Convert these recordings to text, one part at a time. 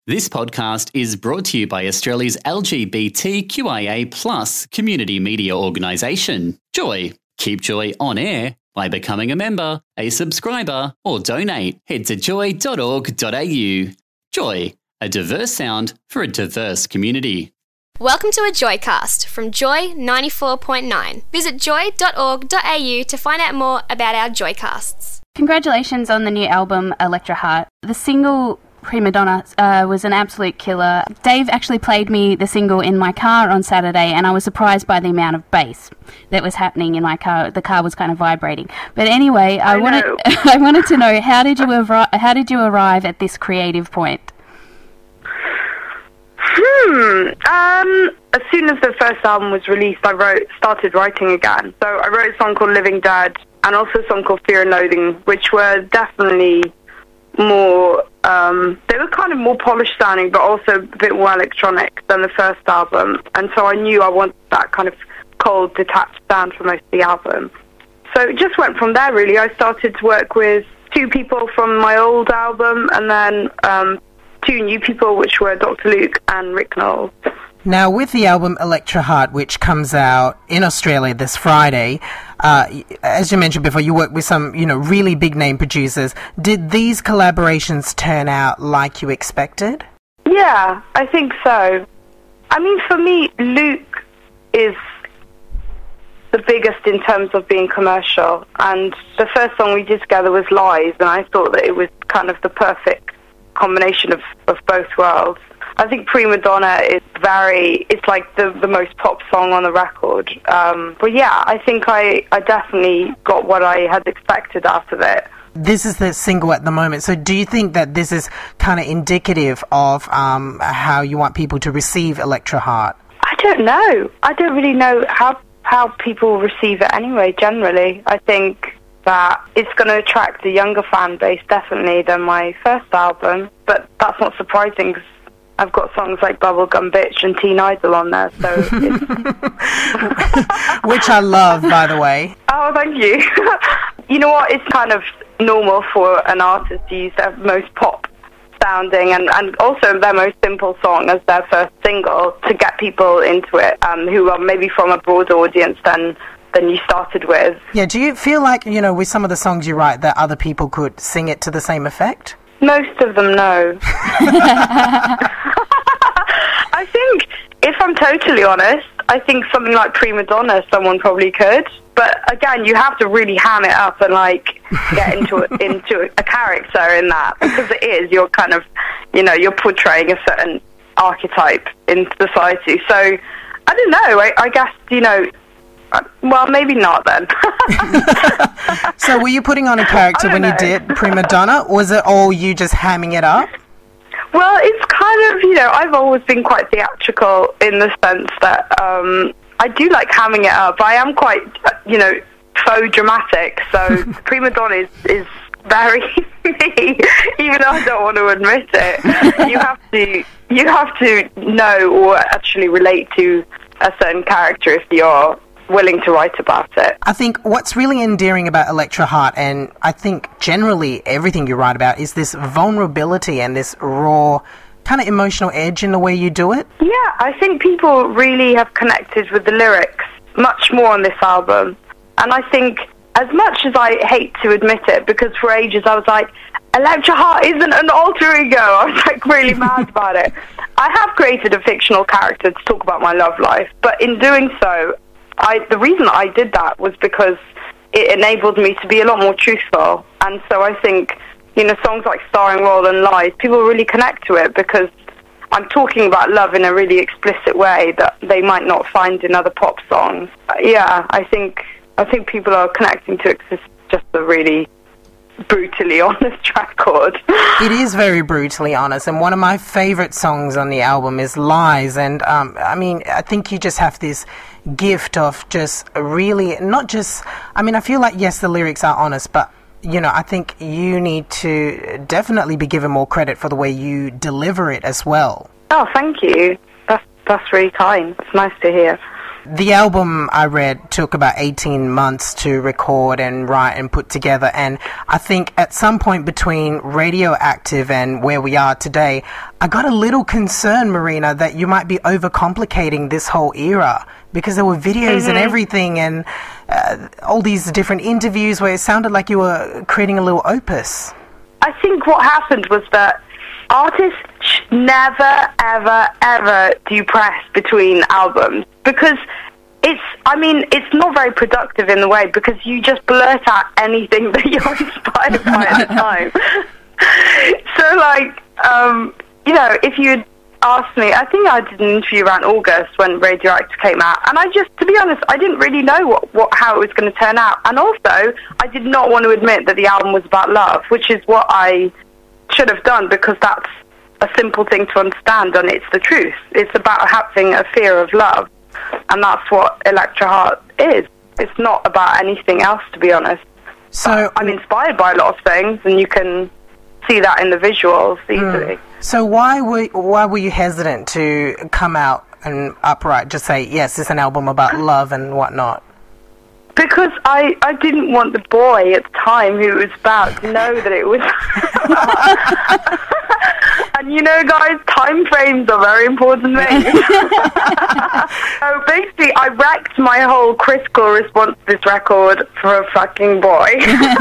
This podcast is brought to you by Australia's LGBTQIA+ community media organisation, Joy. Keep Joy on air by becoming a member, a subscriber, or donate. Head to joy.org.au. Joy, a diverse sound for a diverse community. Welcome to a Joycast from Joy 94.9. Visit joy.org.au to find out more about our Joycasts. Congratulations on the new album, Electra Heart. The single Prima Donna was an absolute killer. Dave actually played me the single in my car on Saturday, and I was surprised by the amount of bass that was happening in my car. The car was kind of vibrating. But anyway, I wanted to know, how did you arrive at this creative point? As soon as the first album was released, I started writing again. So I wrote a song called Living Dead and also a song called Fear and Loathing, which were definitely more, they were kind of more polished sounding, but also a bit more electronic than the first album. And so I knew I wanted that kind of cold, detached sound for most of the album. So it just went from there, really. I started to work with two people from my old album, and then two new people, which were Dr. Luke and Rick Knowles. Now, with the album Electra Heart, which comes out in Australia this Friday, as you mentioned before, you worked with some, really big-name producers. Did these collaborations turn out like you expected? Yeah, I think so. I mean, for me, Luke is the biggest in terms of being commercial, and the first song we did together was Lies, and I thought that it was kind of the perfect combination of both worlds. I think Prima Donna is it's like the most pop song on the record. But yeah, I think I definitely got what I had expected out of it. This is the single at the moment, so do you think that this is kind of indicative of how you want people to receive Electra Heart? I don't know. I don't really know how people receive it anyway, generally. I think that it's going to attract a younger fan base, definitely, than my first album. But that's not surprising, because I've got songs like Bubblegum Bitch and Teen Idol on there, so it's... Which I love, by the way. Oh, thank you. You know what? It's kind of normal for an artist to use their most pop sounding and also their most simple song as their first single to get people into it, who are maybe from a broader audience than you started with. Yeah, do you feel like, with some of the songs you write, that other people could sing it to the same effect? Most of them, no. I think, if I'm totally honest, I think something like Prima Donna, someone probably could. But again, you have to really ham it up and get into a character in that, because it is, you're kind of, you're portraying a certain archetype in society. So, I don't know, I guess, well, maybe not then. So were you putting on a character when you did Prima Donna, or was it all you just hamming it up? Well, it's kind of, I've always been quite theatrical in the sense that I do like hamming it up. I am quite, faux dramatic, so Prima Donna is very me, even though I don't want to admit it. You have to know or actually relate to a certain character if you're willing to write about it. I think what's really endearing about Electra Heart, and I think generally everything you write about, is this vulnerability and this raw kind of emotional edge in the way you do it. Yeah, I think people really have connected with the lyrics much more on this album. And I think, as much as I hate to admit it, because for ages I was like, Electra Heart isn't an alter ego. I was really mad about it. I have created a fictional character to talk about my love life, but in doing so, the reason I did that was because it enabled me to be a lot more truthful. And so I think, songs like Starring Role and Lies, people really connect to it because I'm talking about love in a really explicit way that they might not find in other pop songs. Yeah, I think people are connecting to it because it's just a really brutally honest record. It is very brutally honest, and one of my favourite songs on the album is Lies, and I think you just have this gift of just really, not just, I feel like, yes, the lyrics are honest, but I think you need to definitely be given more credit for the way you deliver it as well. Oh, thank you. That's really kind. It's nice to hear. The album, I read, took about 18 months to record and write and put together, and I think at some point between Radioactive and where we are today, I got a little concerned, Marina, that you might be overcomplicating this whole era, because there were videos and everything, and all these different interviews where it sounded like you were creating a little opus. I think what happened was that artists never, ever, ever do press between albums, because it's not very productive in the way, because you just blurt out anything that you're inspired by at the time. So, like, if you'd asked me, I think I did an interview around August when Radioactive came out, and to be honest, I didn't really know how it was going to turn out. And also, I did not want to admit that the album was about love, which is what I should have done, because that's a simple thing to understand, and it's the truth. It's about having a fear of love, and that's what Electra Heart is. It's not about anything else, to be honest. So I'm inspired by a lot of things, and you can see that in the visuals easily. So why were you hesitant to come out and upright, just say, yes, it's an album about love and whatnot? Because I didn't want the boy at the time who it was about to know that it was. And guys, time frames are very important things. So basically, I wrecked my whole critical response to this record for a fucking boy.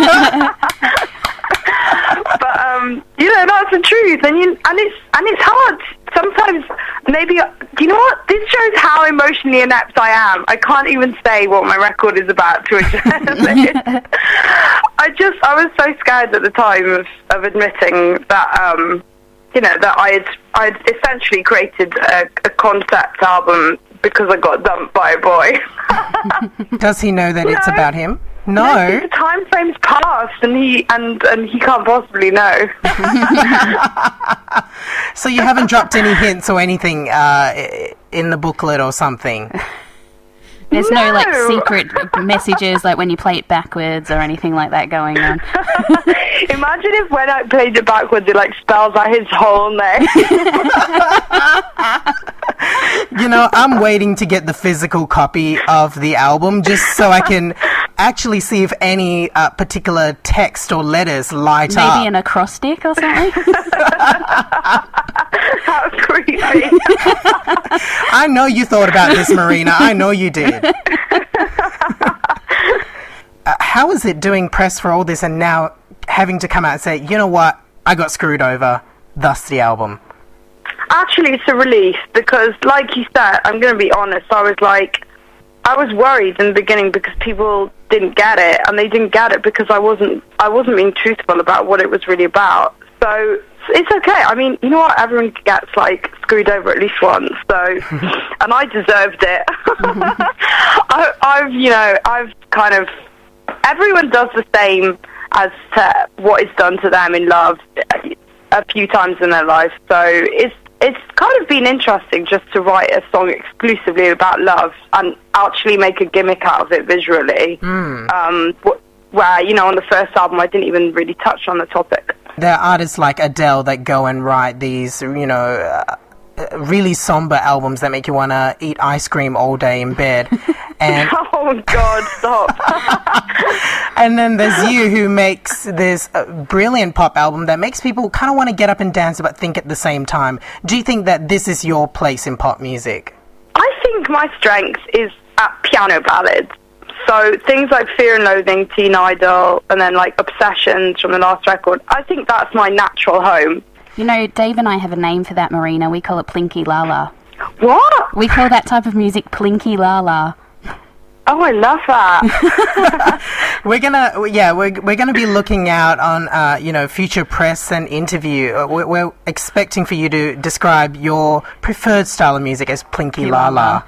But that's the truth, and it's hard sometimes. Maybe you know what? This shows how emotionally inept I am. I can't even say what my record is about to a journalist. I was so scared at the time of admitting that that I'd essentially created a concept album because I got dumped by a boy. Does he know that it's about him? No. The time frame's passed, and he can't possibly know. So you haven't dropped any hints or anything in the booklet or something? There's no secret messages like when you play it backwards or anything like that going on. Imagine if when I played it backwards it spells out his whole name. I'm waiting to get the physical copy of the album just so I can actually see if any particular text or letters light up. Maybe an acrostic or something? How creepy. I know you thought about this, Marina. I know you did. How is it doing press for all this and now having to come out and say, you know what, I got screwed over, thus the album? Actually, it's a relief because, like you said, I'm going to be honest, I was worried in the beginning because people didn't get it, and they didn't get it because I wasn't being truthful about what it was really about. So it's okay. I mean, you know what? Everyone gets screwed over at least once. So, and I deserved it. I've kind of, everyone does the same as to what is done to them in love a few times in their life. So it's kind of been interesting just to write a song exclusively about love and actually make a gimmick out of it visually. Where, on the first album I didn't even really touch on the topic. There are artists like Adele that go and write these, really somber albums that make you want to eat ice cream all day in bed. And oh, God, stop. And then there's you who makes this brilliant pop album that makes people kind of want to get up and dance but think at the same time. Do you think that this is your place in pop music? I think my strength is at piano ballads. So things like Fear and Loathing, Teen Idol, and then Obsessions from the last record, I think that's my natural home. Dave and I have a name for that, Marina. We call it Plinky Lala. What? We call that type of music Plinky Lala. Oh, I love that. We're gonna be looking out on future press and interview. We're expecting for you to describe your preferred style of music as Plinky Lala.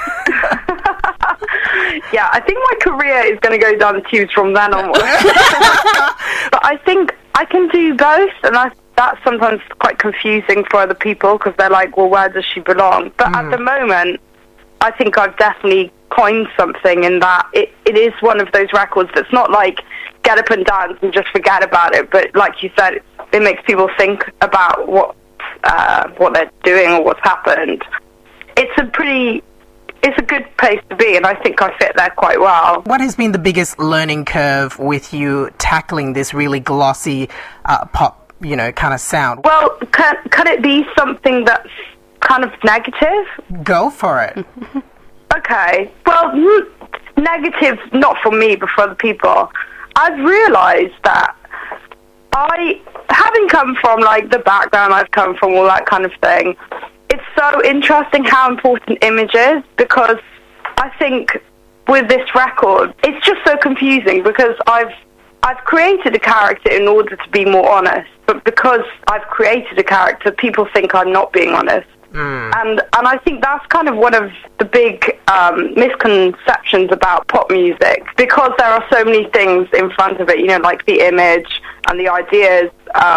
Yeah, I think my career is going to go down the tubes from then onwards. But I think I can do both, and that's sometimes quite confusing for other people because they're like, well, where does she belong? But at the moment, I think I've definitely coined something in that it is one of those records that's not get up and dance and just forget about it, but like you said, it makes people think about what they're doing or what's happened. It's a pretty it's a good place to be, and I think I fit there quite well. What has been the biggest learning curve with you tackling this really glossy pop, kind of sound? Well, can it be something that's kind of negative? Go for it. Okay. Well, negative, not for me, but for other people. I've realised that having come from, like, the background I've come from, all that kind of thing, it's so interesting how important image is, because I think with this record, it's just so confusing, because I've created a character in order to be more honest, but because I've created a character, people think I'm not being honest. And I think that's kind of one of the big misconceptions about pop music, because there are so many things in front of it, like the image and the ideas.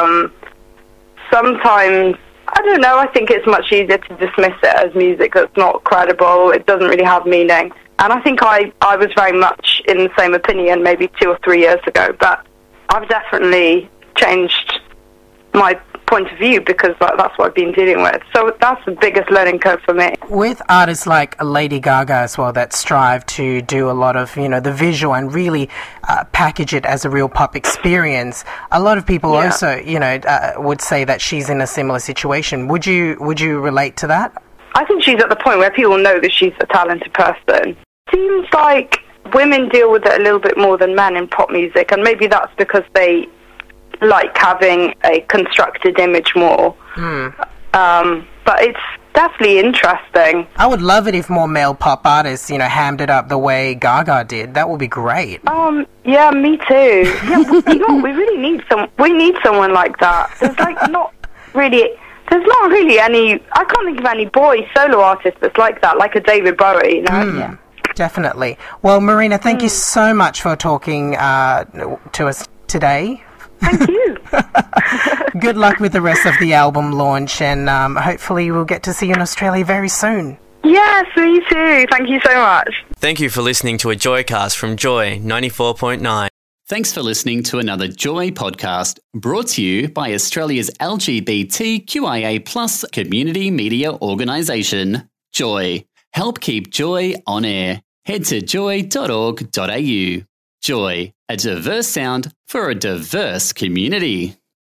Sometimes, I don't know, I think it's much easier to dismiss it as music that's not credible, it doesn't really have meaning. And I think I was very much in the same opinion maybe 2 or 3 years ago, but I've definitely changed my point of view, because that's what I've been dealing with. So that's the biggest learning curve for me. With artists like Lady Gaga as well that strive to do a lot of, the visual and really package it as a real pop experience, a lot of people also, would say that she's in a similar situation. Would you relate to that? I think she's at the point where people know that she's a talented person. Seems like women deal with it a little bit more than men in pop music, and maybe that's because they like having a constructed image more. But it's definitely interesting. I would love it if more male pop artists, hammed it up the way Gaga did. That would be great. Yeah, me too. Yeah, we really need someone like that. There's not really any, I can't think of any boy solo artist that's like that, like a David Bowie, Yeah, definitely. Well, Marina, thank you so much for talking to us today. Thank you. Good luck with the rest of the album launch, and hopefully we'll get to see you in Australia very soon. Yes, me too. Thank you so much. Thank you for listening to a Joycast from Joy 94.9. Thanks for listening to another Joy podcast brought to you by Australia's LGBTQIA+ community media organisation, Joy. Help keep Joy on air. Head to joy.org.au. Joy, a diverse sound for a diverse community.